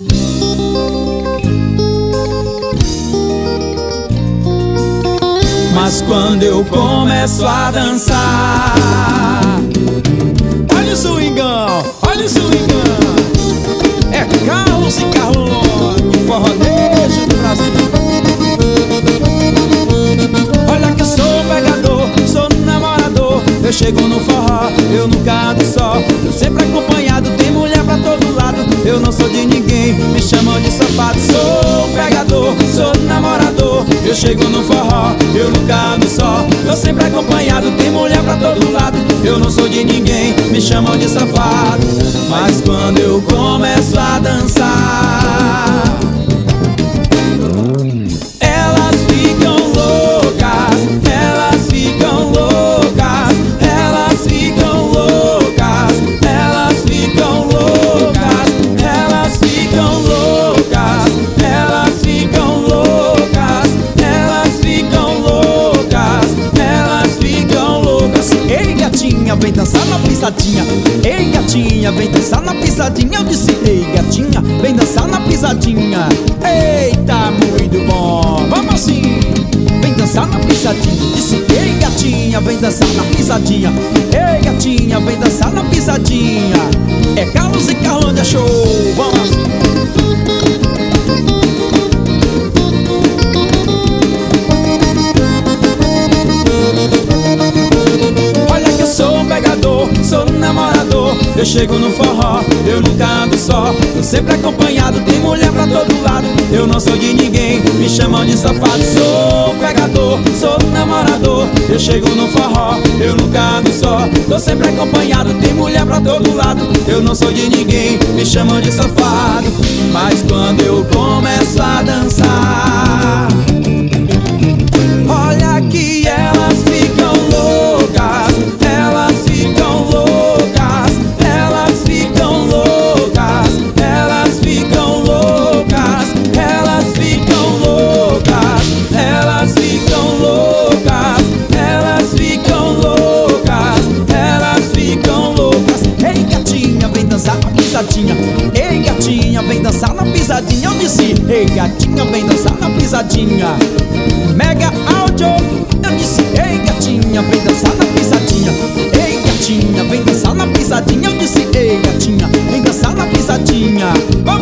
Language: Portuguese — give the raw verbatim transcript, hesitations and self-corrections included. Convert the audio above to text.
Mas quando eu começo a dançar, olha o swingão, olha o swingão. É Carlos e Carlone, forronejo do Brasil. Olha que eu sou pegador, sou namorador. Eu chego no forró, eu nunca ando só. Eu sempre acompanhado, tem mulher pra todo lado. Eu não sou de ninguém, me chamam de safado. Sou pegador, sou namorador. Eu chego no forró, eu nunca ando só. Eu sempre acompanhado, tem mulher pra todo lado. Eu não sou de ninguém, me chamam de safado. Mas quando eu começo a dançar, elas ficam loucas, elas ficam loucas, elas ficam loucas, elas ficam loucas, elas ficam loucas, elas ficam loucas, elas ficam loucas, elas ficam loucas. Ei, gatinha, vem dançar na pisadinha. Ei, gatinha, vem dançar na pisadinha. Eu disse, ei, gatinha, vem dançar na pisadinha. Eita, muito bom, vamos assim. Vem dançar na pisadinha. Disse, ei, gatinha, vem dançar na pisadinha. Ei, gatinha, vem dançar na pisadinha. É Carlos e Carlone show, vamos assim. Sou pegador, sou namorador. Eu chego no forró, eu nunca ando só. Eu sempre acompanhado, tem mulher pra todo lado. Eu não sou de ninguém, me chamam de safado. Sou pegador, sou namorador. Eu chego no forró, eu nunca ando só. Tô sempre acompanhado, tem mulher pra todo lado. Eu não sou de ninguém, me chamam de safado. Mas quando eu começo a dançar, olha que elas ficam loucas, elas ficam loucas, elas ficam loucas, elas ficam loucas, elas ficam loucas, elas ficam loucas, elas ficam loucas, elas ficam loucas. Ei, gatinha, vem dançar na pisadinha. Ei, gatinha, vem dançar na pisadinha. Eu disse, ei, gatinha, vem dançar na pisadinha. Mega áudio, eu disse, ei, gatinha, vem dançar na pisadinha. Ei, gatinha, vem dançar na pisadinha. Eu disse, ei, gatinha, vem dançar na pisadinha. Vamos.